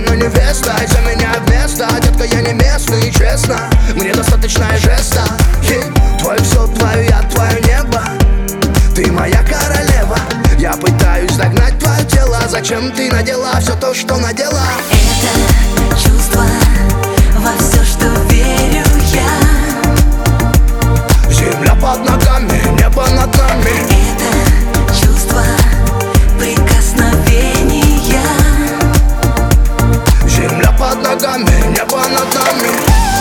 но невеста. Из-за меня вместо, детка, я не местный, честно. Мне достаточно и жеста. Твое все, твое я, твое небо. Ты моя королева. Я пытаюсь догнать твое тело. Зачем ты надела все то, что надела? Это чувство во все, что верю я. Земля под ногами, небо над нами. Это чувство прикосновения. Земля под ногами, небо над нами.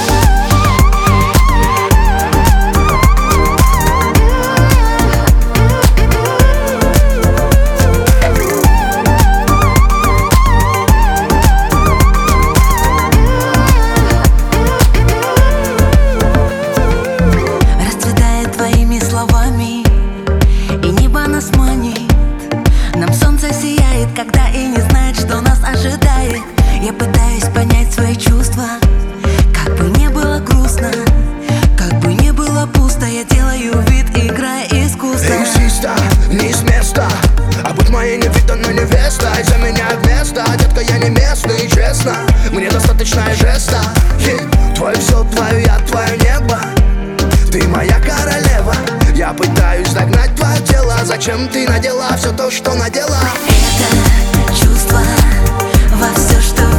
И небо нас манит. Нам солнце сияет, когда и не знает, что нас ожидает. Я пытаюсь понять свои чувства. Как бы не было грустно, как бы не было пусто, я делаю вид, играя искусство. Инсиста, не с места. А будь моей невиданной невеста. Из-за меня вместо, детка, я не местный, честно. Мне достаточно и жеста. Твое все, твое я, твое небо. Ты моя королева. Я пытаюсь догнать твое тело. Зачем ты надела все то, что надела? Это чувство во все, что